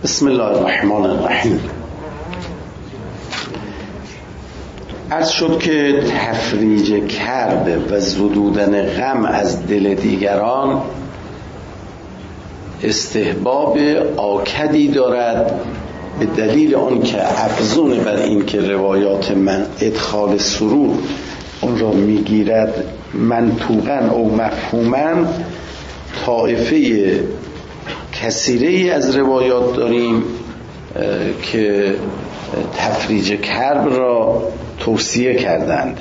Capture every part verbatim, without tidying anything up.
بسم الله الرحمن الرحیم. عرض شد که تفریج کرب و زدودن غم از دل دیگران استحباب آکدی دارد، به دلیل آن که افزون بر این که روایات من ادخال سرور اون را میگیرد منطوقاً او مفهوماً، طائفه کثیره‌ای از روایات داریم که تفریج کرب را توصیه کردند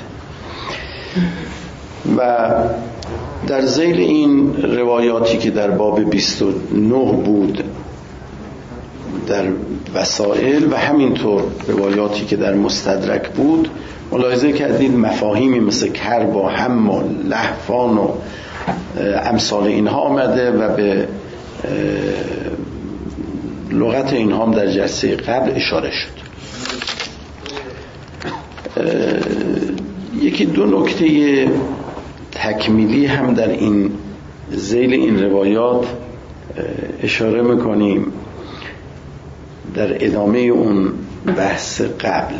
و در ذیل این روایاتی که در باب بیست و نه بود در وسائل و همینطور روایاتی که در مستدرک بود، ملاحظه کردید مفاهیمی مثل کرب و هم و لهفان و امثال اینها آمده و به لغت اینها هم در جلسه قبل اشاره شد. یکی دو نکته تکمیلی هم در این ذیل این روایات اشاره میکنیم در ادامه اون بحث قبل.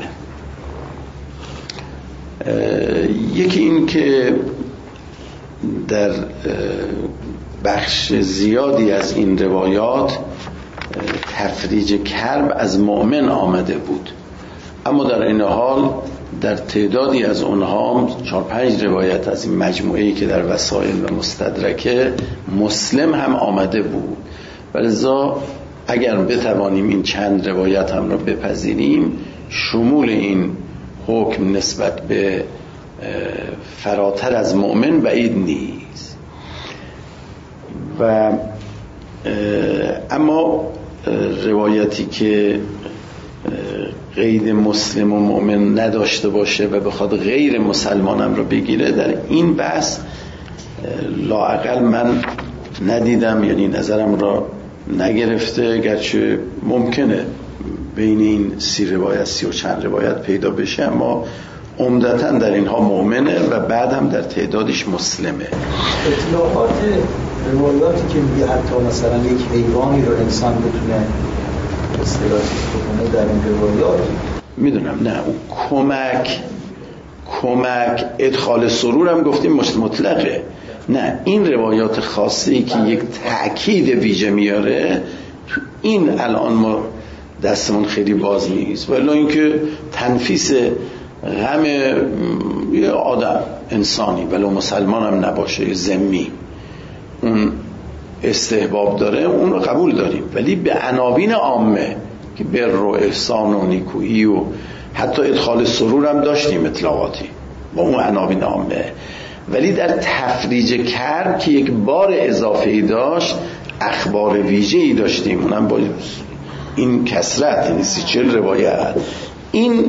یکی این که در بخش زیادی از این روایات تفریج کرب از مؤمن آمده بود، اما در این حال در تعدادی از اونها چهار پنج روایت از این مجموعه‌ای که در وسائل و مستدرکه مسلم هم آمده بود. ولذا اگر بتوانیم این چند روایت هم را بپذیریم، شمول این حکم نسبت به فراتر از مؤمن بعید نیست. و اما روایتی که قید مسلم و مؤمن نداشته باشه و بخواد غیر مسلمانم رو بگیره، در این بحث لااقل من ندیدم، یعنی نظرم را نگرفته، گرچه ممکنه بین این سی روایت سی و چند روایت پیدا بشه، اما عمدتاً در اینها مؤمنه و بعد هم در تعدادش مسلمه. اطلاقات روایاتی که میگه حتی مثلا یک حیوانی رو انسان بتونه استفاده کنه در این روایات، میدونم نه اون کمک کمک ادخال سرور هم گفتیم مطلقه، نه این روایات خاصی که یک تأکید ویژه میاره، این الان ما دستمون خیلی باز نیست. ولی اینکه تنفیس غم یه آدم انسانی ولو مسلمان هم نباشه ذمی اون استحباب داره، اون رو قبول داریم، ولی به عناوین عامه که بر و احسان و نیکویی و حتی ادخال سرور هم داشتیم اطلاقاتی با اون عناوین عامه، ولی در تفریج کرب که یک بار اضافه‌ای داشت، اخبار ویژه‌ای داشتیم، اونم با این کثرت، یعنی سی چل روایت. این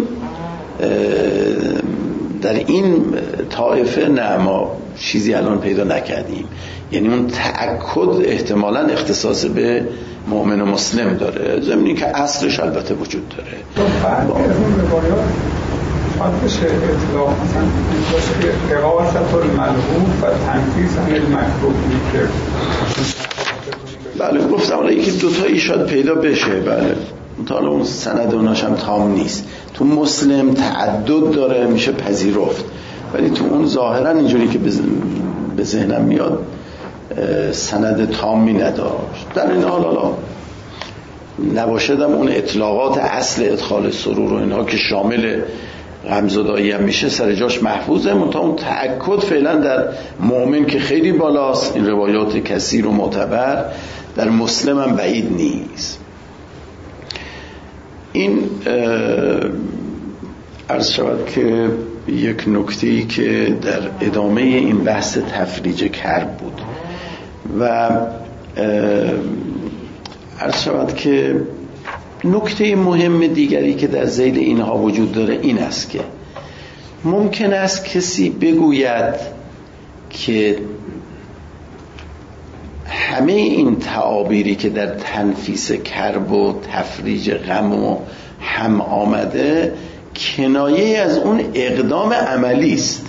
در این طائفه نه ما چیزی الان پیدا نکردیم، یعنی اون تأکد احتمالاً اختصاص به مؤمن و مسلم داره، ضمنی که اصلش البته وجود داره. بعد اون روایات خاطش اطلاق مثلا باشه قراءت الملحوف و تنفیذ عن المکروه که بله گفتم حالا یکی دوتایی شاید پیدا بشه، بله تا اون سند اوناش هم تام نیست. تو مسلم تعدد داره میشه پذیرفت، ولی تو اون ظاهرا اینجوری که به ذهنم میاد سند تامی نداشت. در این حال حالا نباشدم اون اطلاقات اصل ادخال سرور و اینها که شامل غمزدایی هم میشه سر جاش محفوظه، منتها اون تأکد فعلا در مؤمن که خیلی بالاست، این روایات کثیر و معتبر، در مسلم هم بعید نیست. این عرض شود که یک نکته‌ای که در ادامه این بحث تفریج کرب بود. و عرض شود که نکته مهم دیگری که در ذیل اینها وجود داره این است که ممکن است کسی بگوید که همه این تعابیری که در تنفیس کرب و تفریج غم و هم آمده کنایه از اون اقدام عملی است،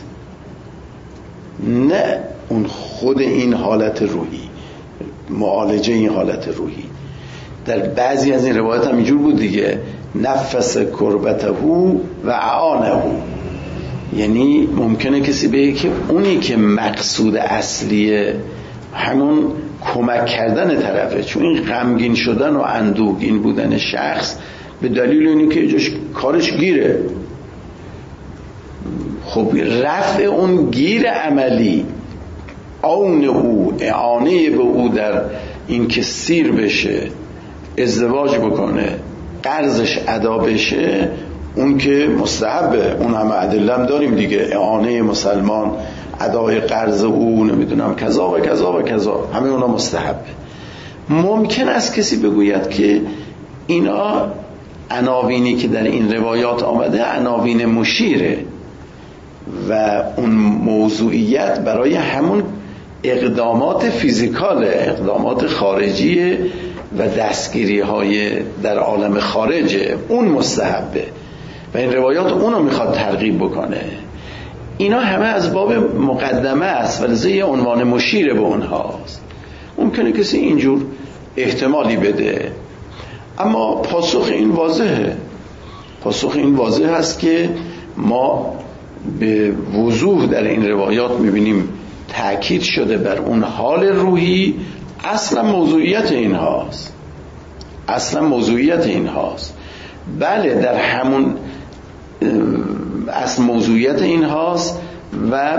نه اون خود این حالت روحی، معالجه این حالت روحی. در بعضی از این روایات هم اینجور بود دیگه، نفس کربته و اعانه، یعنی ممکنه کسی بگه که اونی که مقصود اصلیه همون کمک کردن طرفه، چون این غمگین شدن و اندوهگین بودن شخص به دلیل اینه که جاش کارش گیره. خب رفع اون گیر عملی، عون او، اعانه به او در این که سیر بشه، ازدواج بکنه، قرضش ادا بشه، اون که مستحبه. اون همه ادلم داریم دیگه، اعانه مسلمان، ادای قرض او، نمیدونم کذا و کذا و کذا، همه اونا مستحبه. ممکن است کسی بگوید که اینا عناوینی که در این روایات آمده عناوین مشیره و اون موضوعیت برای همون اقدامات فیزیکاله، اقدامات خارجی و دستگیری های در عالم خارجه، اون مستحبه و این روایات اونو میخواد ترغیب بکنه. اینا همه از باب مقدمه است و لذا یه عنوان مشیر به اونهاست. ممکنه کسی اینجور احتمالی بده، اما پاسخ این واضحه. پاسخ این واضح است که ما به وضوح در این روایات میبینیم تأکید شده بر اون حال روحی، اصلا موضوعیت این هاست، اصلا موضوعیت این هاست. بله در همون اصل موضوعیت این هاست و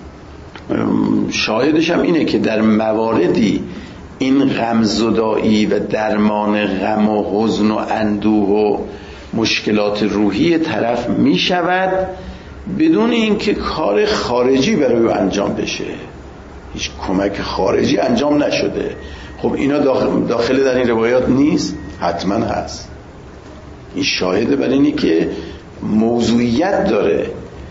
شاهدش هم اینه که در مواردی این غمزدایی و درمان غم و حزن و اندوه و مشکلات روحی طرف می شود بدون اینکه کار خارجی برای انجام بشه، هیچ کمک خارجی انجام نشده. خب اینا داخل, داخل در این روایات نیست؟ حتما هست. این شاهده بر اینی که موضوعیت داره،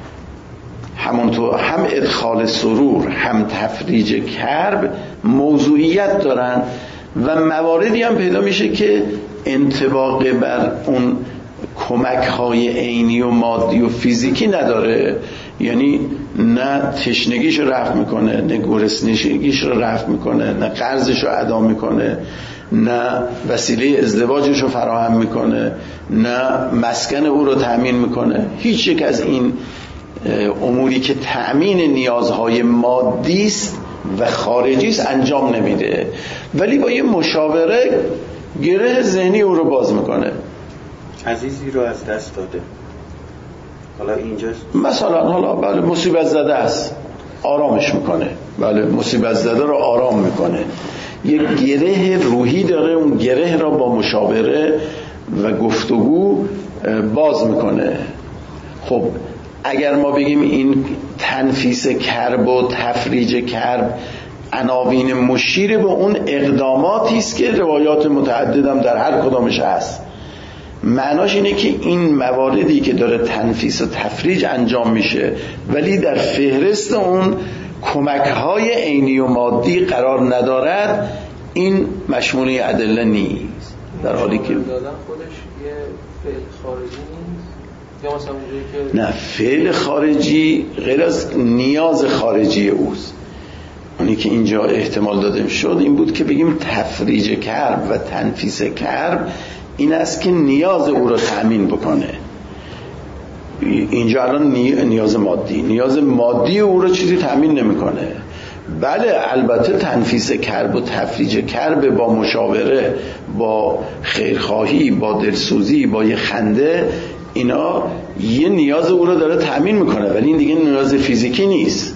همونطور هم ادخال سرور هم تفریج کرب موضوعیت دارن و مواردی هم پیدا میشه که انطباق بر اون کمک های عینی و مادی و فیزیکی نداره، یعنی نه تشنگیش رو رفع میکنه، نه گرسنگیش رو رفع میکنه، نه قرضش رو ادا میکنه، نه وسیله ازدواجش رو فراهم میکنه، نه مسکن او رو تأمین میکنه. هیچ یک از این اموری که تأمین نیازهای مادی است و خارجی است انجام نمیده، ولی با یه مشاوره گره ذهنی او رو باز میکنه. عزیزی رو از دست داده، حالا اینجاست مثلا حالا بله مصیبت زده است، آرامش میکنه، بله مصیبت زده رو آرام میکنه، یک گره روحی داره، اون گره را با مشاوره و گفتگو باز میکنه. خب اگر ما بگیم این تنفیس کرب و تفریج کرب عناوین مشیر به اون اقداماتی است که روایات متعددم در هر کدامش هست، معناش اینه که این مواردی که داره تنفیس و تفریج انجام میشه ولی در فهرست اون کمک‌های عینی و مادی قرار ندارد، این مشموله ادله نیست. در حالی که دادن خودش یه فعل خارجی نیست، یا مثلا اونجایی که نه، فعل خارجی غیر از نیاز خارجی اوست. اونی که اینجا احتمال داده شد این بود که بگیم تفریج کرب و تنفیس کرب این است که نیاز او را تأمین بکنه. اینجا الان نیاز مادی نیاز مادی او را چیزی تأمین نمیکنه. بله البته تنفیس کرب و تفریج کرب با مشاوره، با خیرخواهی، با دلسوزی، با یه خنده، اینا یه نیاز او را داره تأمین میکنه، ولی این دیگه نیاز فیزیکی نیست،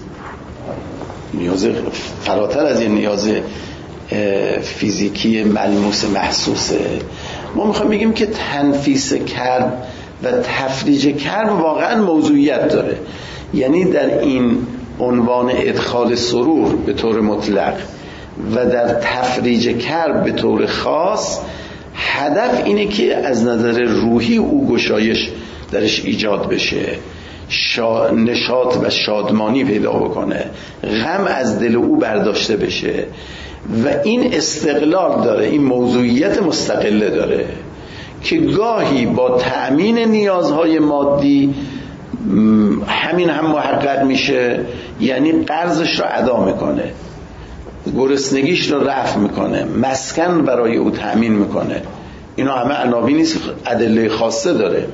نیاز فراتر از یه نیاز فیزیکی ملموس محسوسه. ما میخوایم بگیم که تنفیس کرب و تفریج کرب واقعا موضوعیت داره، یعنی در این عنوان ادخال سرور به طور مطلق و در تفریج کرب به طور خاص هدف اینه که از نظر روحی او گشایش درش ایجاد بشه، شا... نشاط و شادمانی پیدا بکنه، غم از دل او برداشته بشه و این استقلال داره، این موضوعیت مستقله داره که گاهی با تأمین نیازهای مادی همین هم محقق میشه، یعنی قرضش رو ادا میکنه، گرسنگیش رو رفع میکنه، مسکن برای او تأمین میکنه. اینا همه عناوینی نیست، ادله خاصه داره.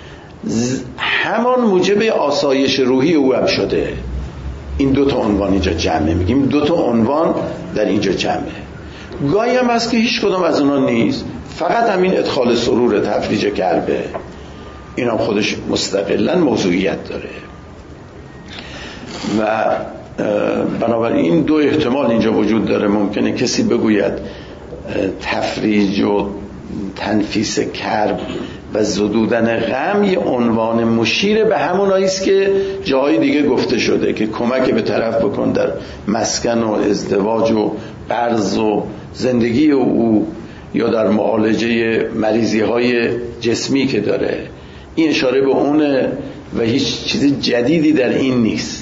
همان موجب آسایش روحی او هم شده. این دو تا عنوان اینجا جمعه، میگیم دو تا عنوان در اینجا جمعه. گاهی هم هست که هیچ کدام از اونا نیست، فقط همین ادخال سرور، تفریج کربه، این هم خودش مستقلاً موضوعیت داره. و بنابراین دو احتمال اینجا وجود داره. ممکنه کسی بگوید تفریج و تنفیس کرب و زدودن غم یه عنوان مشیر به همونایی است که جاهای دیگه گفته شده که کمک به طرف بکن در مسکن و ازدواج و قرض و زندگی او، یا در معالجه مریضی های جسمی که داره. این اشاره به اونه و هیچ چیز جدیدی در این نیست.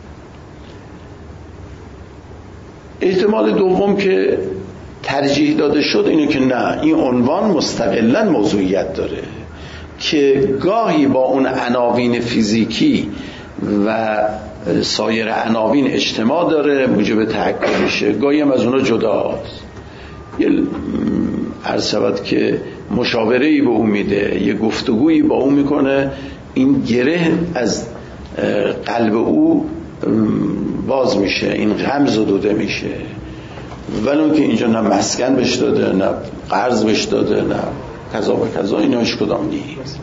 احتمال دوم که ترجیح داده شد اینه که نه، این عنوان مستقلاً موضوعیت داره که گاهی با اون عناوین فیزیکی و سایر عناوین اجتماع داره، موجب تحقق میشه، گاهی هم از اونها جداست. یه عرض شود که مشاوره‌ای به اون میده، یه گفتگویی با اون میکنه، این گره از قلب او باز میشه، این غم زدوده میشه. ولی اون که اینجا نه مسکن بهش داده، نه قرض بهش داده، نه کذا و کذا، اینا هیچ کدام نیست.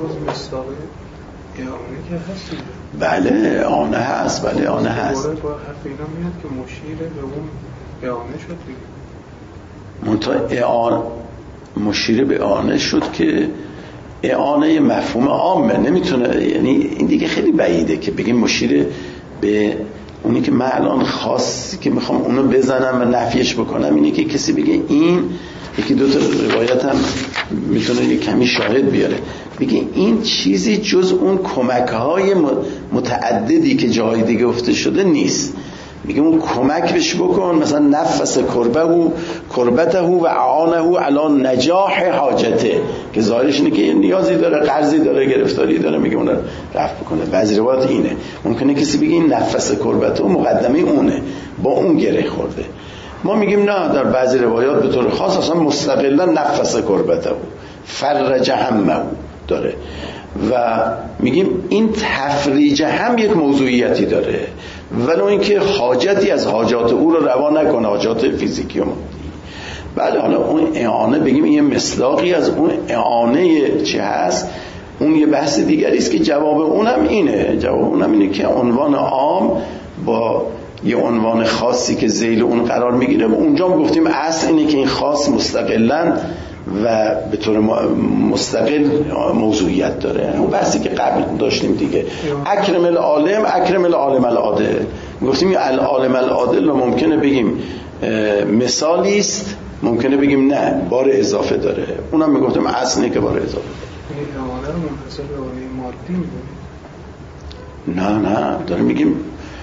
بله آنه هست، بله آنه هست. با حرف اینا میاد که مشیر به اون اعانه شد دیگه. منتها اعانه مشیر به اعانه شد که اعانه مفهوم عامه، نمیتونه، یعنی این دیگه خیلی بعیده که بگیم مشیر به اونی که من الان خاصی که میخوام اونو بزنم و نفیش بکنم اینه که کسی بگه این، یکی دو تا روایت هم میتونه یه کمی شاهد بیاره، بگه این چیزی جز اون کمک‌های متعددی که جای دیگه افته شده نیست. میگه اون کمک بهش بکن، مثلا نفس کربه و کربته و اعانه علی نجاح حاجته، که ظاهرش اینه که نیازی داره، قرضی داره، گرفتاری داره، میگه اون رو رفع بکنه. بعضی روایات اینه. ممکنه کسی بگه این نفس کربته و مقدمه اونه، با اون گره خورده. ما میگیم نه، در بعضی روایات به طور خاص اصلا مستقلا نفس کربته و فرج همه داره و میگیم این تفریج هم یک موضوعیتی داره، ولو اینکه حاجتی از حاجات او رو روا نکنه، حاجات فیزیکی و مادی. بله حالا اون اعانه بگیم این یه مصداقی از اون اعانه چه هست، اون یه بحث دیگری است که جواب اونم اینه. جواب اونم اینه که عنوان عام با یه عنوان خاصی که ذیل اون قرار میگیره، و اونجا هم گفتیم اصل اینه که این خاص مستقلاً و به طور مستقل موضوعیت داره. اون بحثی که قبل داشتیم دیگه، اکرم العالم اکرم العالم العادل، گفتیم العالم العادل رو ممکنه بگیم مثالی است، ممکنه بگیم نه بار اضافه داره. اونم میگفتیم اصل اینه که بار اضافه داره. اعانه رو منحصر به مادی می‌دونیم؟ نه نه داره میگیم،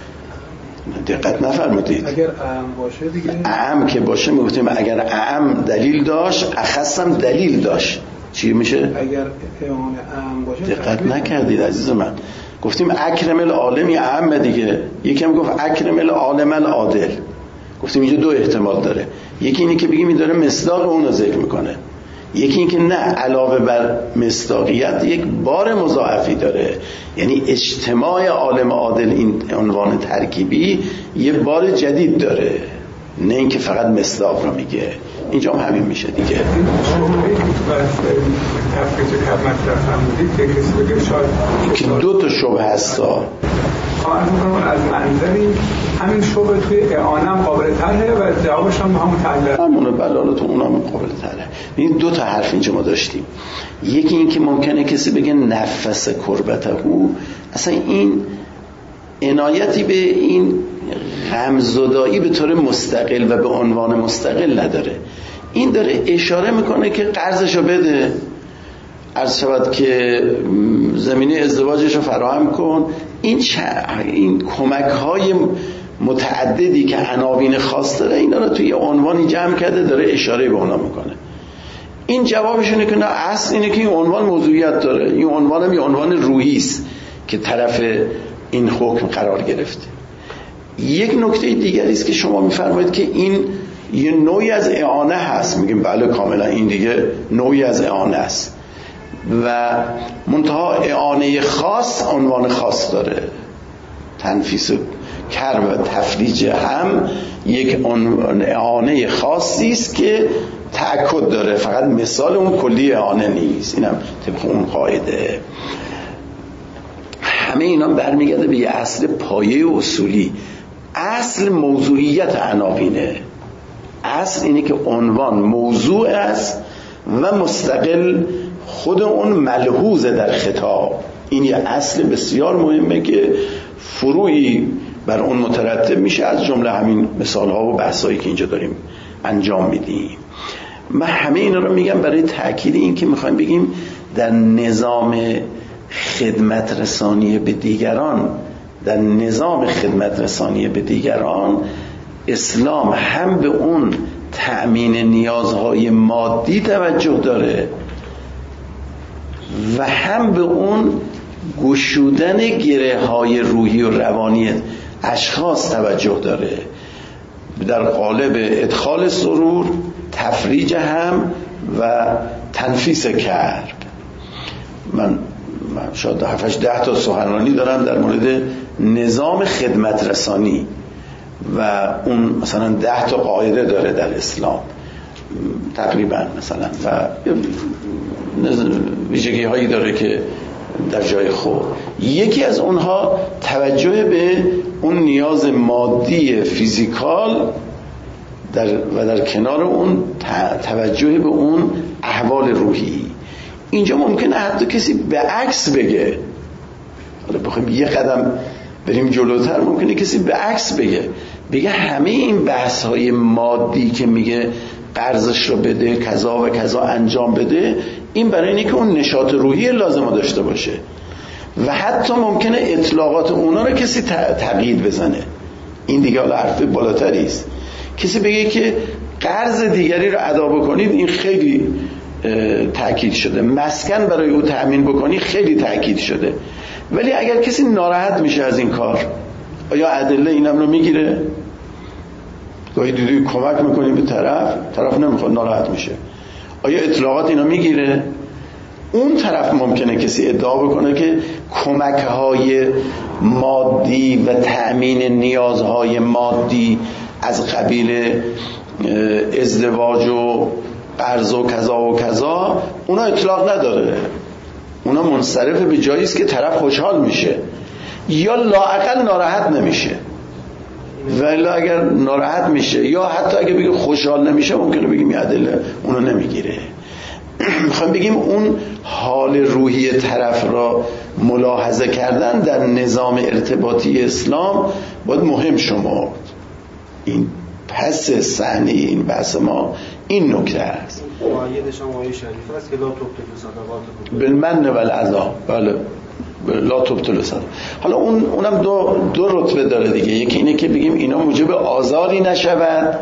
دقت نفرمودید. اگر اعم باشه دیگه، اعم که باشه میگفتیم اگر اعم دلیل داشت اخصم دلیل داشت چی میشه؟ اگر اعانه اعم باشه دقت نکردید عزیز من. گفتیم اکرم العالم اعم دیگه، یکی هم گفت اکرم العالم العادل. گفتیم اینجا دو احتمال داره، یکی اینه که بگیم این داره مصداق اون رو ذکر میکنه، یکی این که نه، علاوه بر مصداقیت یک بار مضاعفی داره، یعنی اجتماع عالم عادل این عنوان ترکیبی یه بار جدید داره، نه اینکه فقط مصداق رو میگه. اینجا هم همین میشه دیگه. این شبهه‌ای تفریج کرد مطرح فرمودید که کسی بگه شاید که دو تا شبه هستا از منظری همین شبه توی اعانم قابل طرحه و جوابش هم همون طرحه همونه. بله تو اونم قابل طرحه. این دو تا حرف اینجا ما داشتیم، یکی این که ممکنه کسی بگه نفس کربته او، اصلا این عنایتی به این غمزدایی به طور مستقل و به عنوان مستقل نداره. این داره اشاره میکنه که قرضشو بده، عرض شود که زمینه ازدواجش رو فراهم کن. این این کمک های متعددی که عناوین خاص داره اینا رو توی عنوانی جمع کرده، داره اشاره به اونا میکنه. این جوابش اینه که نه، اصل اینه که این عنوان موضوعیت داره، این عنوان هم یه عنوان روحی است که طرف این حکم قرار گرفته. یک نکته دیگری است که شما میفرمایید که این یه نوعی از اعانه هست. میگیم بله کاملا این دیگه نوعی از اعانه است و منتها اعانه خاص عنوان خاص داره. تنفیس کرب و تفریج هم یک اعانه خاصی است که تأکد داره، فقط مثال اون کلی اعانه نیست. اینم طبق اون قاعده. همه اینا برمیگرده به یه اصل پایه و اصولی. اصل موضوعیت عناوینه. اصل اینه که عنوان موضوع است و مستقل خود اون ملحوظه در خطاب. این یه اصل بسیار مهمه که فروعی بر اون مترتب میشه، از جمله همین مثال ها و بحث هایی که اینجا داریم انجام میدیم. من همه اینا رو میگم برای تأکید این که میخوایم بگیم در نظام خدمت رسانی به دیگران در نظام خدمت رسانی به دیگران اسلام هم به اون تأمین نیازهای مادی توجه داره و هم به اون گشودن گره های روحی و روانی اشخاص توجه داره، در قالب ادخال سرور، تفریج هم و تنفیس کرب. من شاید هفتش ده تا سخنرانی دارم در مورد نظام خدمت رسانی و اون مثلا ده تا قاعده داره در اسلام تقریبا مثلا و ویژگی هایی داره که در جای خود. یکی از اونها توجه به اون نیاز مادی فیزیکال در و در کنار اون توجه به اون احوال روحی. اینجا ممکنه حتی کسی به عکس بگه، حالا بخوایم یه قدم بریم جلوتر، ممکنه کسی به عکس بگه بگه همه این بحث های مادی که میگه قرضش رو بده کذا و کذا انجام بده، این برای اینه که اون نشاط روحی لازم داشته باشه و حتی ممکنه اطلاقات اونا رو کسی تقیید بزنه. این دیگه حالا حرف بالاتری است. کسی بگه که قرض دیگری رو ادا بکنید، این خیلی تأکید شده، مسکن برای او تأمین بکنی خیلی تأکید شده، ولی اگر کسی ناراحت میشه از این کار، آیا ادله اینم رو میگیره؟ گاهی دیدی کمک میکنی به طرف، طرف نمیخواد، ناراحت میشه، آیا اطلاقات اینا میگیره؟ اون طرف ممکنه کسی ادعا بکنه که کمک‌های مادی و تأمین نیازهای مادی از قبیل ازدواج و قرض و کذا و کذا اونا اطلاق نداره، اونا منصرف به جایی است که طرف خوشحال میشه یا لااقل ناراحت نمیشه. ولی اگر ناراحت میشه یا حتی اگه بگه خوشحال نمیشه، ممکنه بگیم ادله اونو نمیگیره. میخوام بگیم اون حال روحی طرف را ملاحظه کردن در نظام ارتباطی اسلام باید مهم شمرد. این پس صحنه این بحث ما این نکته است. آیه شما آیه شریف است که لا تبطلوا صدقاتکم بالمن والعذا. بله لا تبطلوا صدقات. حالا اون اونم دو دو رتبه داره دیگه. یکی اینه که بگیم اینا موجب آزاری نشود،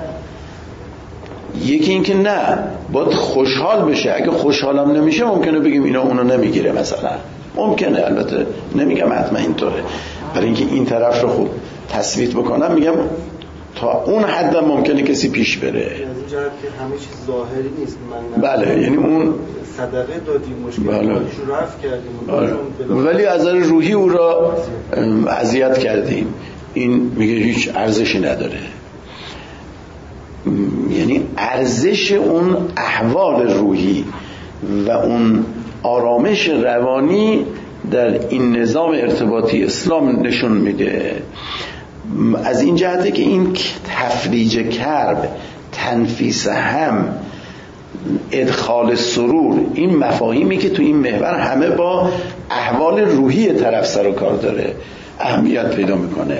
یکی این که نه باید خوشحال بشه. اگه خوشحالم نمیشه ممکنه بگیم اینا اونو نمیگیره مثلا، ممکنه، البته نمیگم حتما اینطوره، برای اینکه این طرف رو خوب تثبیت بکنم میگم تا اون حد ممکنه کسی پیش بره. از این جهت که همه چیز ظاهری نیست. من بله، یعنی اون صدقه دادیم، مشکل بله. رو رفع کردیم، ولی از نظر روحی او را اذیت کردیم، این میگه هیچ ارزشی نداره. یعنی ارزش اون احوال روحی و اون آرامش روانی در این نظام ارتباطی اسلام نشون میده. از این جهته که این تفریج کرب، تنفیس هم، ادخال سرور، این مفاهیمی که تو این محور همه با احوال روحی طرف سر و کار داره، اهمیت پیدا میکنه.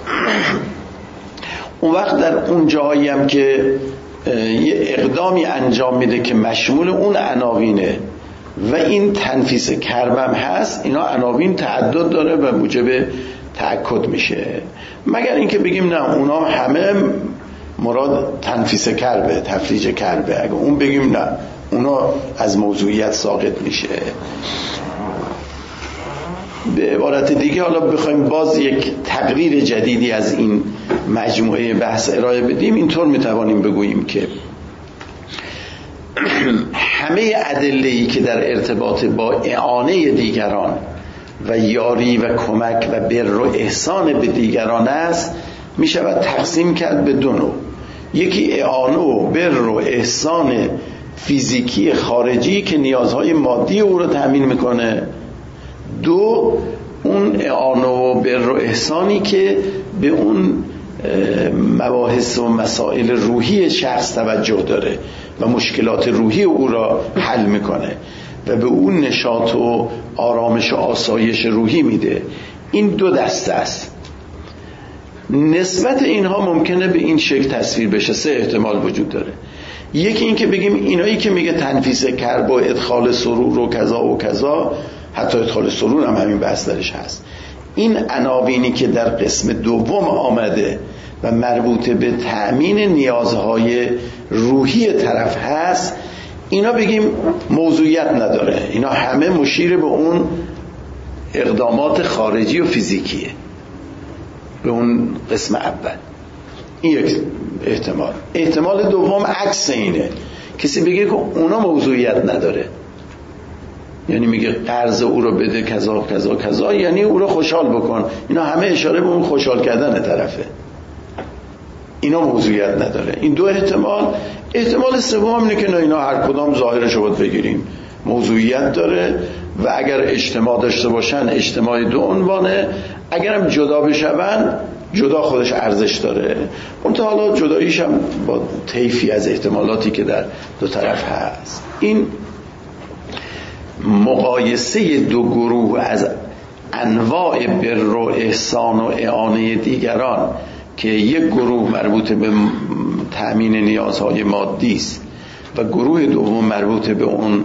اون وقت در اون جاهایی هم که یه اقدامی انجام میده که مشمول اون عناوینه و این تنفیس کربم هست، اینا عناوین تعدد داره و موجب تأکد میشه. مگر اینکه بگیم نه اونا همه مراد تنفیس کربه، تفریج کربه، اگه اون بگیم نه اونا از موضوعیت ساقط میشه. به عبارت دیگه حالا بخوایم باز یک تقریر جدیدی از این مجموعه بحث ارائه بدیم، اینطور میتوانیم بگوییم که همه ادله‌ای که در ارتباط با اعانه دیگران و یاری و کمک و بر و احسان به دیگران است می شود تقسیم کرد به دو نوع. یکی اعانه و بر و احسان فیزیکی خارجی که نیازهای مادی او رو تأمین میکنه. دو، اون اعانه و بر و احسانی که به اون مباحث و مسائل روحی شخص توجه داره و مشکلات روحی او را حل میکنه و به اون نشاط و آرامش و آسایش روحی میده. این دو دسته است. نسبت اینها ممکنه به این شکل تصویر بشه. سه احتمال وجود داره. یکی این که بگیم اینایی که میگه تنفیس کرب و ادخال سرور و کذا و کذا، حتی ادخال سرور هم همین بحث درش هست، این عناوینی که در قسم دوم آمده و مربوط به تأمین نیازهای روحی طرف هست، اینا بگیم موضوعیت نداره، اینا همه مشیر به اون اقدامات خارجی و فیزیکیه، به اون قسم اول. این یک احتمال. احتمال دوم عکس اینه، کسی بگه که اونا موضوعیت نداره، یعنی میگه قرض او رو بده کذا کذا کذا، یعنی او رو خوشحال بکن، اینا همه اشاره به اون خوشحال کردن طرفه، اینا موضوعیت نداره. این دو احتمال. احتمال سوم اینه که نه، اینا هر کدام ظاهرش رو باید بگیریم، موضوعیت داره و اگر اجتماع داشته باشن اجتماع دو عنوانه، اگرم جدا بشون جدا خودش ارزش داره. اون تا حالا جداییش هم با طیفی از احتمالاتی که در دو طرف هست. این مقایسه دو گروه از انواع بر و احسان و اعانه دیگران که یک گروه مربوط به تأمین نیازهای مادی است و گروه دوم مربوط به اون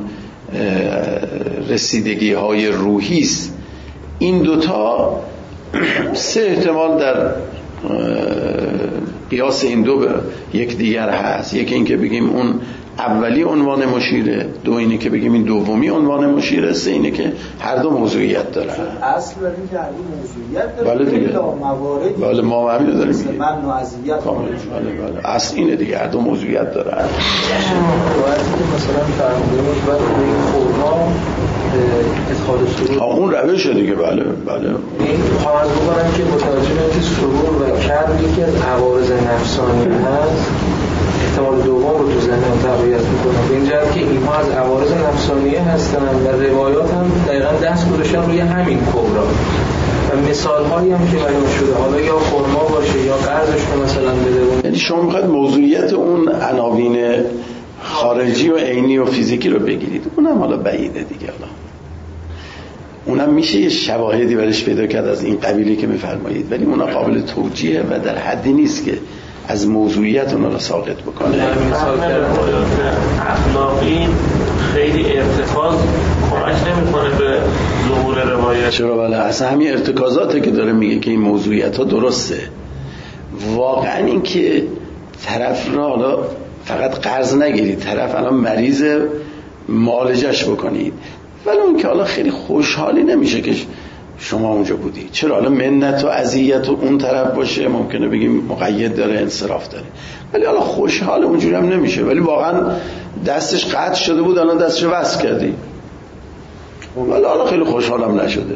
رسیدگی های روحی است، این دوتا سه احتمال در قیاس این دو به یک دیگر هست. یکی این که بگیم اون اولی عنوان مشیره، دو اینه که بگیم این دومی عنوان مشیره، سه اینه که هر دو موضوعیت دارن. اصل برای که هر دو موضوعیت داره. بله دیگه. مواردی بله ما همین رو داریم میگیم. من و اذیت. بله بله. اصل اینه دیگه، هر دو موضوعیت دارن. وقتی که مثلا فرمودید بعد این خورما ادخال سرور، اون روشه دیگه. بله بله. این خواهد بکنم که متوجه میشید سرور و کرب یکی از عوارض نفسانی هست، احتمال دوم رو تو ذهنم تقویت میکنم به این جهت که اینها از عوارض نفسانیه هستن و روایات هم دقیقا دست گذاشتن روی همین کبرا و مثال هایی هم که بیان شده، حالا یا خرما باشه یا قرضش رو مثلا بده. یعنی شما میخواید موضوعیت اون عناوین خارجی و عینی و فیزیکی رو بگیرید، اونم حالا بعیده دیگه. حالا اونم میشه یه شواهدی برش پیدا کرد از این قبیلی که میفرمایید، ولی اونا قابل توجیه و در حدی نیست که از موضوعیت اونا رو ساقط بکنه. مثال اخلاقی خیلی ارتکاز کمک نمیکنه به ظهور روایت. چرا؟ بله، اصلا همین ارتکازاته که داره میگه که این موضوعیت ها درسته. واقعا این که طرف را حالا فقط قرض نگیرید، طرف الان مریض معالجش بکنید، ولی اون که حالا خیلی خوشحالی نمیشه که شما اونجا بودی. چرا؟ حالا منت و اذیت و اون طرف باشه ممکنه بگیم مقید داره، انصراف داره، ولی حالا خوشحال اونجوری هم نمیشه. ولی واقعا دستش قطع شده بود الان دستش وصل کردی، ولی حالا خیلی خوشحالم نشده.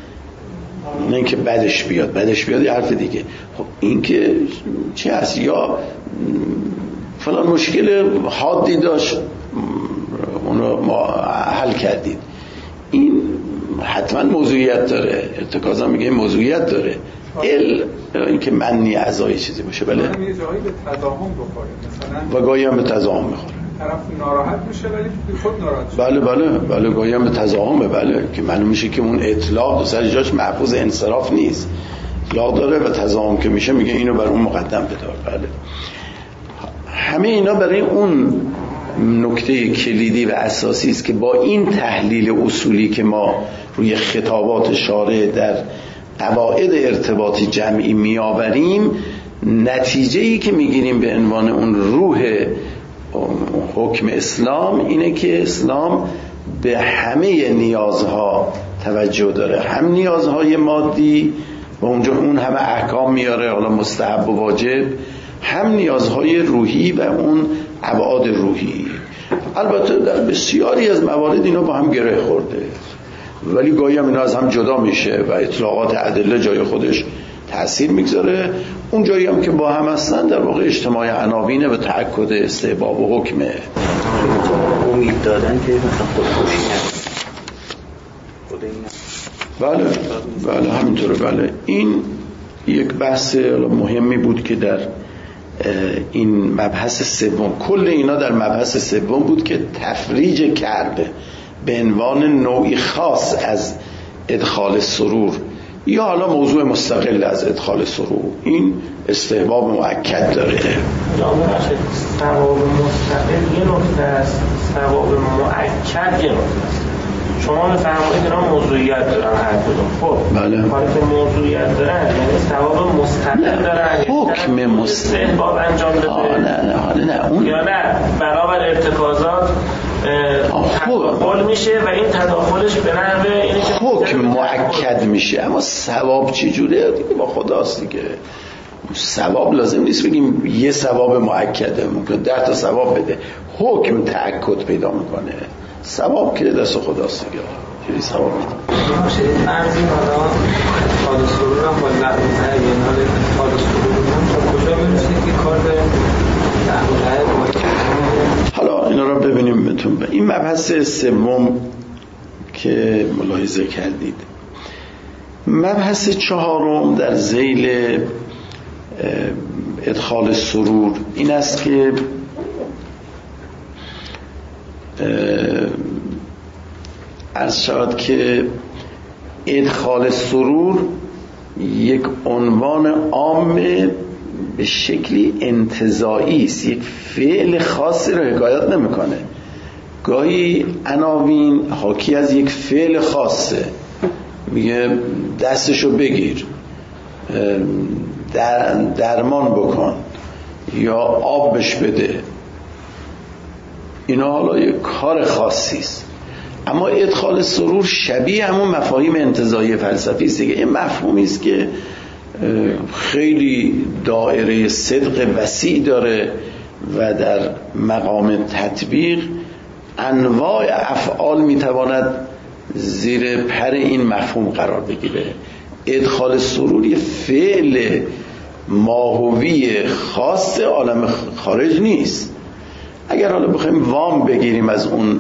نه اینکه بدش بیاد، بدش بیاد یه حرف دیگه. خب این که چی هست؟ یا فلان مشکل حادی داشت اونو ما حل کردید، این حتما موضوعیت داره. ارتکاز هم میگه موضوعیت داره. ال اینکه منی اعضای چیزی باشه. بله، یه جایی به تضاهم بخوره مثلا، و گاهی هم به تضاهم میخوره، طرف ناراحت میشه ولی خود ناراحت میشه. بله بله بله گاهی هم به تضاهمه. بله، که معلوم میشه که اون اطلاق سر جاش محفوظ انصراف نیست، اطلاق داره و تضاهم که میشه میگه اینو بر اون مقدم بدار. بله، همه اینا برای اون نکته کلیدی و اساسی است که با این تحلیل اصولی که ما روی خطابات شارع در قواعد ارتباطی جمعی میآوریم، نتیجه‌ای که میگیریم به عنوان اون روح حکم اسلام اینه که اسلام به همه نیازها توجه داره، هم نیازهای مادی و اونجا اون همه احکام میاره، حالا مستحب و واجب، هم نیازهای روحی و اون ابعاد روحی. البته در بسیاری از موارد اینا با هم گره خورده، ولی گاهی هم اینا از هم جدا میشه و اطلاقات ادله جای خودش تأثیر میگذاره. اون جایی هم که با هم هستن در واقع اجتماع عناوینه به تأکد استحباب و حکمه. امید دادن که مثلا خودکشی نکنه. بله بله همینطوره. بله این یک بحث مهمی بود که در این مبحث سوم، کل اینا در مبحث سوم بود که تفریج کرب به عنوان نوعی خاص از ادخال سرور یا حالا موضوع مستقل از ادخال سرور، این استحباب مؤکد داره. ثواب مستقل یه نکته است، ثواب مؤکد یه نکته است. شما میفرمایید اینا موضوعیت دارن هر کدوم. خب بله. کاری که موضوعیت دارن یعنی ثواب مستقل دارن، حکم مستقل استحباب انجام بده. آه نه نه نه اون یا نه برابر ارتکازات تداخل میشه و این تداخلش به نحو اینه که حکم مؤکد میشه، اما ثواب چی جوره دیگه با خداست دیگه. ثواب لازم نیست بگیم یه ثواب مؤکده، ممکن ده تا ثواب بده، حکم تأکد پیدا میکنه. ثواب که دست خداست دیگه، چیزی ثواب میده. شدید مرزی حالا ادخال سرور هم با لغو تعیین، حالا ادخال سرور هم تا کجا برسید که کار به لغو تعیین. حالا اینا رو ببینیم بهتون. این مبحث سوم که ملاحظه کردید. مبحث چهارم در ذیل ادخال سرور این است که عرض شود که ادخال سرور یک عنوان عام به شکلی انتزاعی است، یک فعل خاصی رو حکایت نمیکنه. گاهی عناوین حاکی از یک فعل خاصه، میگه دستشو بگیر، در درمان بکن یا آب بهش بده، اینا حالا یک کار خاصی است. اما ادخال سرور شبیه همون مفاهیم انتزاعی فلسفی است دیگه. این مفهومی است که خیلی دایره صدق وسیع داره و در مقام تطبیق انواع افعال میتواند زیر پر این مفهوم قرار بگیره. ادخال سرور یه فعل ماهوی خاص عالم خارج نیست. اگر حالا بخوایم وام بگیریم از اون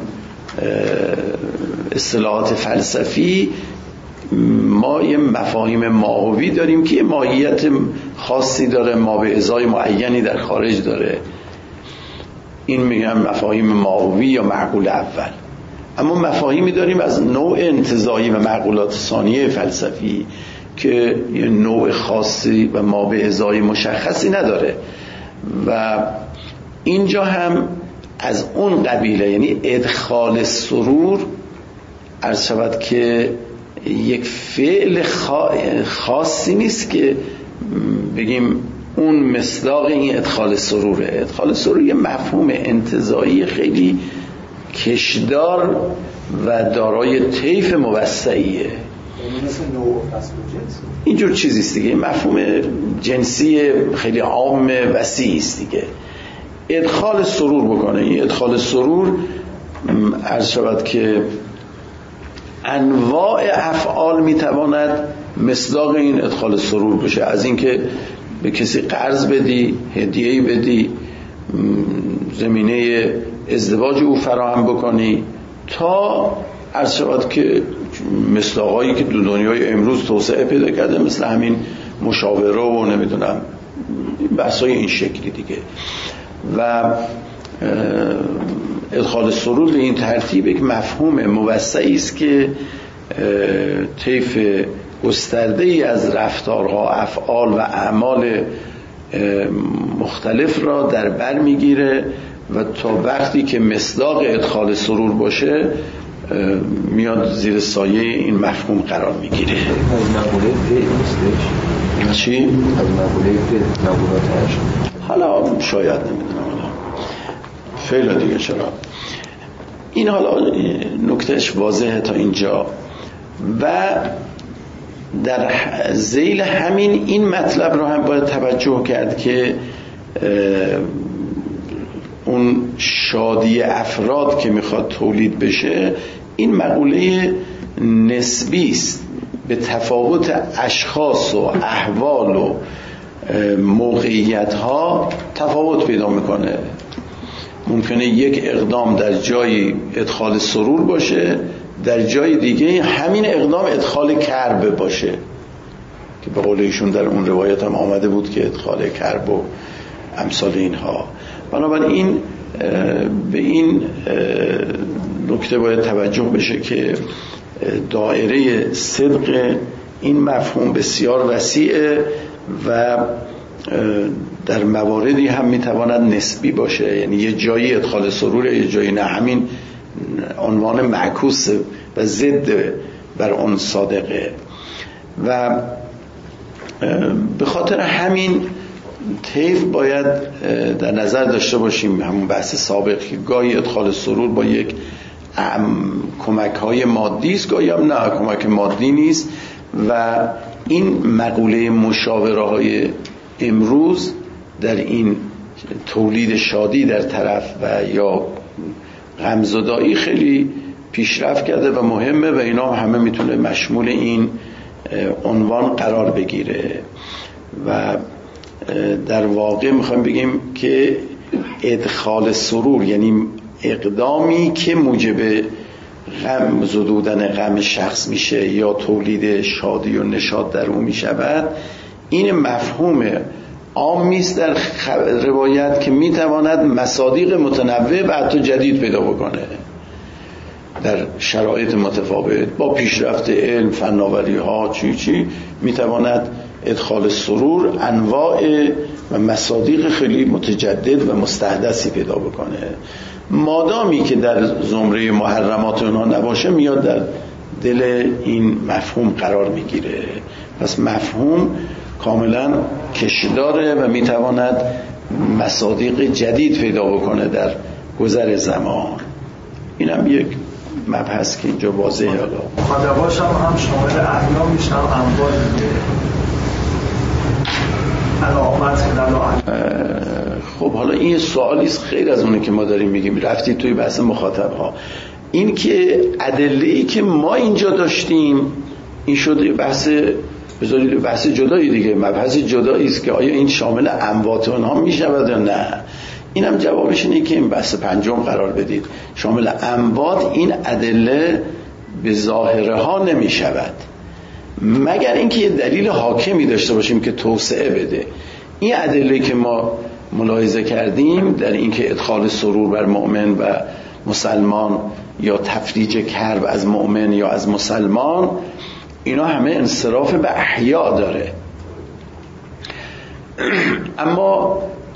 اصطلاحات فلسفی، ما یه مفاهیم ماهوی داریم که یه ماهیت خاصی داره، ما به ازای معینی در خارج داره، این میگم مفاهیم ماهوی یا معقول اول. اما مفاهیمی داریم از نوع انتزاعی و معقولات ثانیه فلسفی که یه نوع خاصی و ما به ازای مشخصی نداره و اینجا هم از اون قبیله، یعنی ادخال سرور عرض شود که یک فعل خاصی نیست که بگیم اون مصداق این ادخال سروره. ادخال سرور یه مفهوم انتزاعی خیلی کشدار و دارای طیف موسعیه، اینجور چیزیست دیگه، مفهوم جنسی خیلی عام وسیعی است دیگه. ادخال سرور بکنه، این ادخال سرور عرض شود که انواع افعال میتواند مصداق این ادخال سرور بشه، از اینکه به کسی قرض بدی، هدیه‌ای بدی، زمینه ازدواج او فراهم بکنی، تا عرض شود که مصداقایی که دو دنیای امروز توسعه پیدا کرده مثل همین مشاوره و نمیدونم بحثای این شکلی دیگه. و ادخال سرور به این ترتیب یک مفهوم موسعی است که طیف گسترده‌ای از رفتارها، افعال و اعمال مختلف را در بر میگیره و تا وقتی که مصداق ادخال سرور باشه میاد زیر سایه این مفهوم قرار میگیره. از مقوله فعل نیستش؟ چی؟ از مقوله فعل مقولاتش حالا شاید نمیدونم، حالا فعلا دیگه چرا. این حالا نکتهش واضحه تا اینجا. و در ذیل همین این مطلب رو هم باید توجه کرد که اون شادی افراد که میخواد تولید بشه این مقوله نسبی است، به تفاوت اشخاص و احوال و موقعیت ها تفاوت پیدا میکنه. ممکنه یک اقدام در جای ادخال سرور باشه، در جای دیگه همین اقدام ادخال کرب باشه که به قول ایشون در اون روایت هم آمده بود که ادخال کرب و امثال اینها. بنابراین به این نکته باید توجه بشه که دایره صدق این مفهوم بسیار وسیعه و در مواردی هم میتواند نسبی باشه، یعنی یه جایی ادخال سروره، یه جایی نه. همین عنوان معکوس و ضد بر اون صادقه و به خاطر همین طیف باید در نظر داشته باشیم همون بحث سابق که گاهی ادخال سرور با یک کمک های مادی است، گاهی هم نه کمک مادی نیست و این مقوله مشاوره های امروز در این تولید شادی در طرف و یا غمزدایی خیلی پیشرفت کرده و مهمه و اینا همه میتونه مشمول این عنوان قرار بگیره و در واقع میخوایم بگیم که ادخال سرور یعنی اقدامی که موجب غم زدودن غم شخص میشه یا تولید شادی و نشاط در اون میشود. این مفهوم عامی است در روایت که میتواند مصادیق متنوع و حتی جدید پیدا بکنه در شرایط متفاوت با پیشرفت علم، فناوری ها، چی چی میتواند ادخال سرور انواع و مصادیق خیلی متجدد و مستحدثی پیدا بکنه. مادامی که در زمره محرمات اونها نباشه میاد در دل این مفهوم قرار میگیره. پس مفهوم کاملا کشداره و میتواند مصادیق جدید پیدا بکنه در گذر زمان. اینم یک مبحث که اینجا واضحه. حالا مخاطباش هم هم شامل احنا میشن، انواع دیگه علامت خب حالا این سوالی است خیر از اونه که ما داریم میگیم رفتی توی بحث مخاطب ها. این که ادله‌ای که ما اینجا داشتیم این شده بحث بذارید بحث جدایی دیگه، مبحث جدایی است که آیا این شامل اموات اونها میشود یا نه. اینم جوابش اینه که این بحث پنجم قرار بدید. شامل اموات این ادله به ظاهره ها نمی شود مگر اینکه یه دلیل حاکمی داشته باشیم که توسعه بده. این ادله که ما ملاحظه کردیم در اینکه ادخال سرور بر مؤمن و مسلمان یا تفریج کرب از مؤمن یا از مسلمان، اینا همه انصراف به احیا داره. اما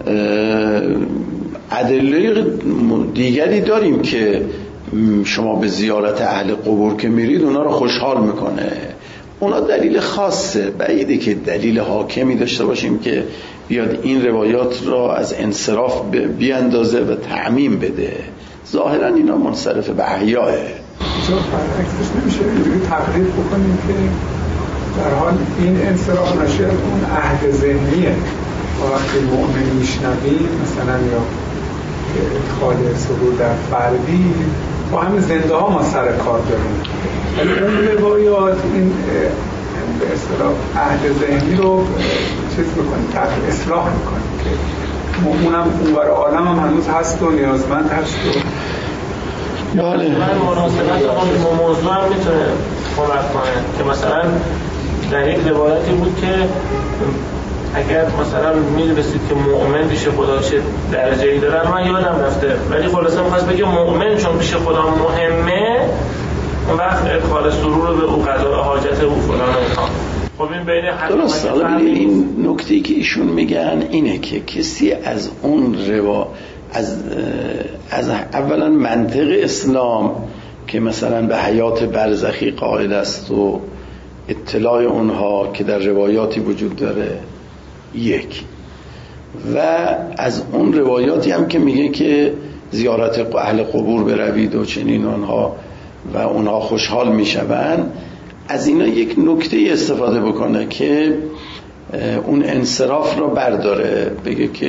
ادله دیگری داریم که شما به زیارت اهل قبور که میرید اونا رو خوشحال میکنه. اونا دلیل خاصه، بعیده که دلیل حاکمی داشته باشیم که بیاد این روایات را از انصراف بیاندازه و تعمیم بده. ظاهرا اینا منصرف به احیاه. چون برعکسش نمیشه اینجوری تقدیر بکنیم که در حال این انصراف نشه اون عهد ذهنیه. وقتی مؤمن میشنویم مثلا یا ادخال سرور در فردی با همین زنده ها ما سر کار داریم، ولی اون روایات این به اصطلاح عهد ذهنی رو چیز میکنیم، تحت اصلاح میکنیم که اونم اونور عالم هم هنوز هست و نیازمند هست و بله. من مناسبت اون موضوع هم میتونه کمک کنه که مثلا در یک روایتی بود که اگر مثلا می‌رسید که مؤمن پیش خدا چه درجه‌ای دارن، من یادم رفته، ولی خلاصه می‌خواست بگه مؤمن چون پیش خدا مهمه اون وقت ادخال سرور رو به او قضا حاجت او فلان اینها. خب این بین درست. حالا این نکته‌ای که ایشون میگن اینه که کسی از اون روا از از اولا منطق اسلام که مثلا به حیات برزخی قائل است و اطلاع اونها که در روایاتی وجود داره یک، و از اون روایاتی هم که میگه که زیارت اهل قبور بروید و چنین اونها و اونها خوشحال میشوند، از اینا یک نکته استفاده بکنه که اون انصراف رو برداره، بگه که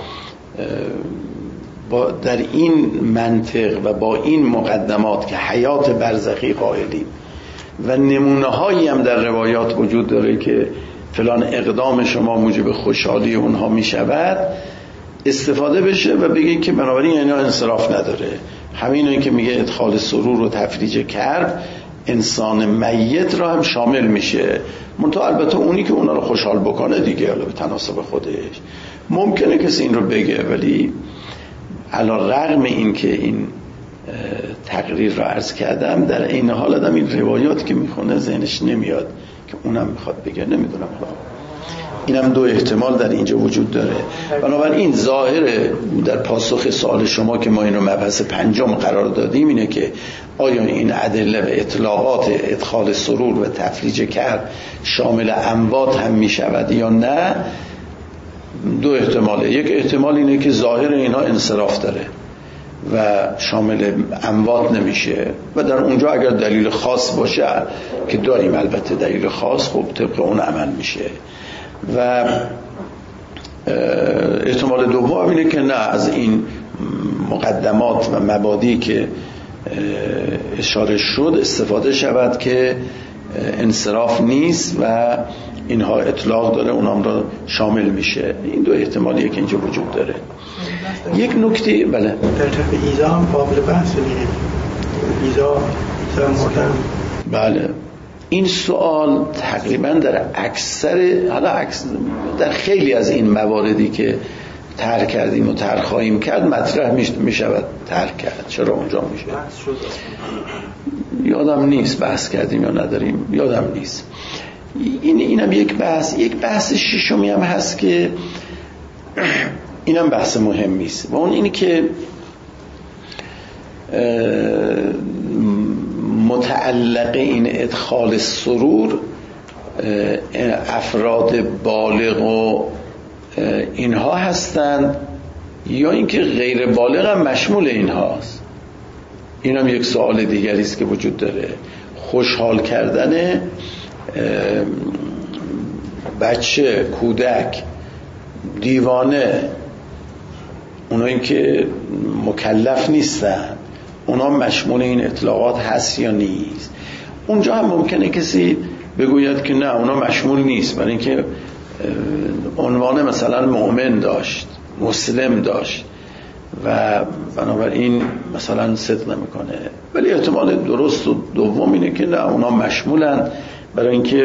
با در این منطق و با این مقدمات که حیات برزخی قائلیم و نمونه هایی هم در روایات وجود داره که فلان اقدام شما موجب خوشحالی اونها می شود، استفاده بشه و بگه که بنابراین اینا انصراف نداره. همینایی که میگه ادخال سرور و تفریج کرب انسان میت را هم شامل میشه، منتها البته اونی که اونا رو خوشحال بکنه دیگه، حالا به تناسب خودش ممکنه کسی این رو بگه، ولی علی رغم این که این تقریر رو عرض کردم، در این حال آدم این روایات که میخونه ذهنش نمیاد که اونم میخواد بگه، نمیدونم. اینم دو احتمال در اینجا وجود داره. بنابراین ظاهر در پاسخ سوال شما که ما این رو مبحث پنجم قرار دادیم اینه که آیا این ادله و اطلاقات ادخال سرور و تفریج کرب شامل اموات هم میشود یا نه؟ دو احتماله. یک احتمال اینه که ظاهر اینها انصراف داره و شامل اموات نمیشه و در اونجا اگر دلیل خاص باشه که داریم البته دلیل خاص، خب طبق اون عمل میشه. و احتمال دوم اینه که نه، از این مقدمات و مبادی که اشاره شد استفاده شود که انصراف نیست و اینها اطلاق داره، اونام را شامل میشه. این دو احتمالیه که اینجا وجود داره. یک نکته بله در طرف ایزا هم قابل بحث دیگه، ایزا ایزا مردن. بله این سوال تقریبا در اکثر، حالا اکثر در خیلی از این مواردی که طرح کردیم و طرح خواهیم کرد مطرح می شود طرح کرد. چرا اونجا میشه؟ یادم نیست بحث کردیم یا نداریم، یادم نیست. این اینم یک بحث. یک بحث ششمی هم هست که اینم بحث مهمی است و اون اینی که متعلق این ادخال سرور افراد بالغ و اینها هستند یا اینکه غیر بالغ هم مشمول اینهاست. این هم یک سوال دیگری است که وجود داره. خوشحال کردن بچه، کودک، دیوانه، اونایی که مکلف نیستن، اونا مشمول این اطلاقات هست یا نیست؟ اونجا هم ممکنه کسی بگوید که نه اونا مشمول نیست، برای اینکه عنوان مثلا مؤمن داشت، مسلم داشت و بنابراین مثلا صدق نمیکنه. ولی احتمال درست و دوم اینه که نه اونا مشمولن، برای اینکه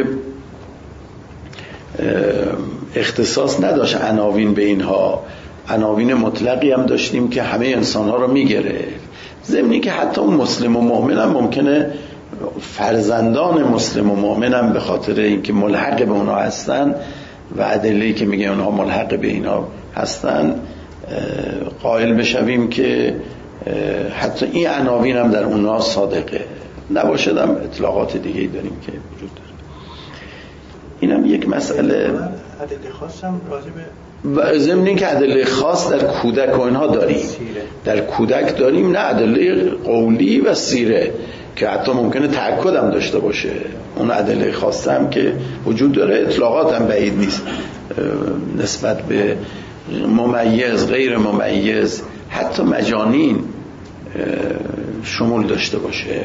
اختصاص نداشت عناوین به اینها. عناوین مطلقی هم داشتیم که همه انسانها رو میگره، ضمنی که حتی اون مسلم و مؤمن هم ممکنه فرزندان مسلم و مؤمن هم به خاطر اینکه ملحق به اونها هستن و ادله‌ای که میگه اونها ملحق به اینا هستن قائل بشویم که حتی این عناوین هم در اونها صادقه. نباشد هم اطلاقات دیگه‌ای داریم که وجود داره. اینم یک مسئله. ادله خاص هم راجع به و ضمن این که ادله خاص در کودک و اینها داریم، در کودک داریم، نه ادله قولی و سیره که حتی ممکنه تأکد هم داشته باشه. اون ادله خاص هم که وجود داره، اطلاقات هم بعید نیست نسبت به ممیز، غیر ممیز، حتی مجانین شمول داشته باشه.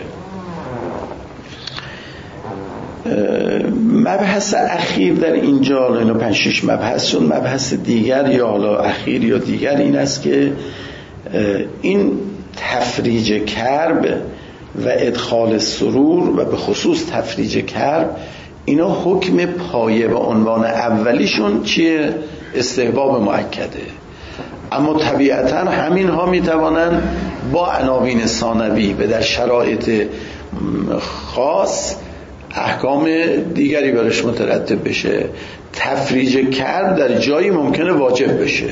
مبحث اخیر در اینجا، اینو پنج شش مبحث شد، مبحث دیگر یا حالا اخیر یا دیگر این است که این تفریج کرب و ادخال سرور و به خصوص تفریج کرب، اینا حکم پایه و عنوان اولیشون چیه؟ استحباب مؤکده. اما طبیعتا همین ها میتوانن با عناوین ثانوی و در شرایط خاص احکام دیگری برش مترتب بشه. تفریج کرب در جایی ممکنه واجب بشه.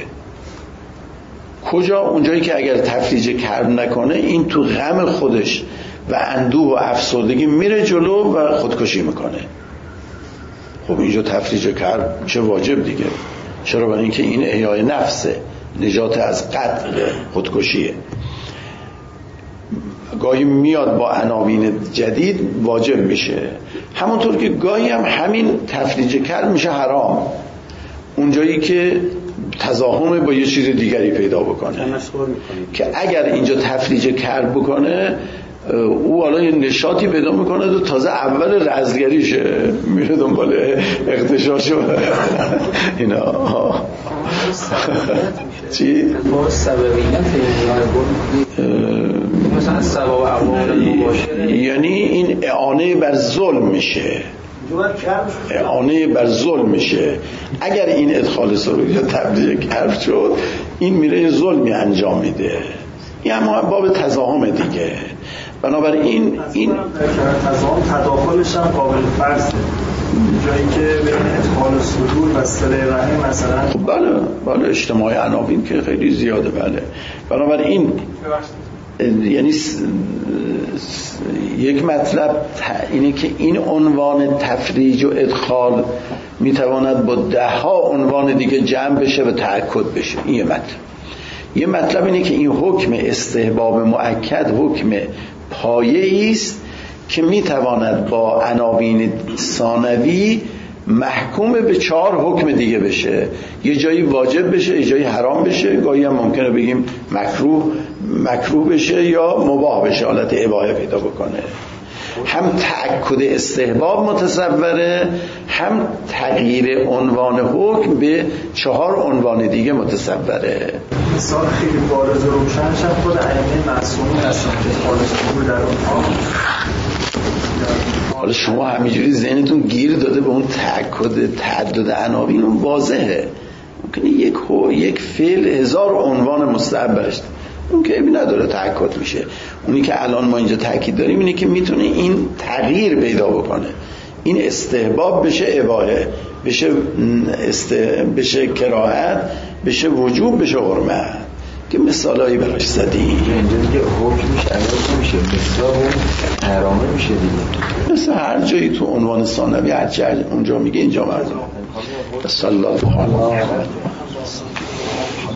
کجا؟ اونجایی که اگر تفریج کرب نکنه این تو غم خودش و اندوه و افسردگی میره جلو و خودکشی میکنه. خب اینجا تفریج کرب چه واجب دیگه؟ چرا؟ برای اینکه این احیای نفسه، نجات از قتل، خودکشیه. گاهی میاد با عناوین جدید واجب میشه، همونطور که گاهی هم همین تفریج کر میشه حرام اونجایی که تضاهم با یه چیز دیگری پیدا بکنه، که اگر اینجا تفریج کر بکنه او حالا یه نشاطی پیدا میکنه و تازه اول رزدگریشه میره دنبال اغتشاش اینا. چی؟ با سببیت مثلا سبب اعمال مباشره، یعنی این اعانه بر ظلم میشه، اعانه بر ظلم میشه. اگر این ادخال سرور یا تبدیل کرد شد این میره ظلمی انجام میده، این هم باب تضاهم دیگه. بنابراین این تضاهم تداخلش هم قابل فرضه، جایی که بین ادخال صدور و صله رحم مثلا. خب بله بله اجتماع عناوین که خیلی زیاده. بله بنابراین یعنی س... س... یک مطلب اینه که این عنوان تفریج و ادخال میتواند با ده ها عنوان دیگه جمع بشه و تأکد بشه. این یه مطلب. یه مطلب اینه که این حکم استحباب مؤکد حکم پایه‌ای است که میتواند با عناوین ثانوی محکوم به چهار حکم دیگه بشه، یه جایی واجب بشه، یه جایی حرام بشه، گاهی هم ممکنه بگیم مکروه مکروه بشه یا مباح بشه، حالت اباحه پیدا بکنه. هم تأکد استحباب متصوره، هم تغییر عنوان حکم به چهار عنوان دیگه متصوره. مثال خیلی بارز و روشنش هم خود ائمه معصومین هستن که خالص بود در اونها. حالا شما همینجوری ذهنتون گیر داده به اون تأکد تعدد عناوین، اون واضحه. ممکنه یک هو یک فعل هزار عنوان مستعب برشت، اون که ابی نداره تأکد میشه. اونی که الان ما اینجا تأکید داریم اینه که میتونه این تغییر پیدا بکنه، این استحباب بشه اباحه، بشه است... بشه کراهت، بشه وجوب، بشه حرمت، که مثالایی براش زدیم. اینجا دیگه حکم میشه، علاوه میشه، مثلا حرامه میشه دیگه، مثل هر جایی تو عنوان ثانوی هر چی اونجا میگه اینجا مرد. صلی الله علیه و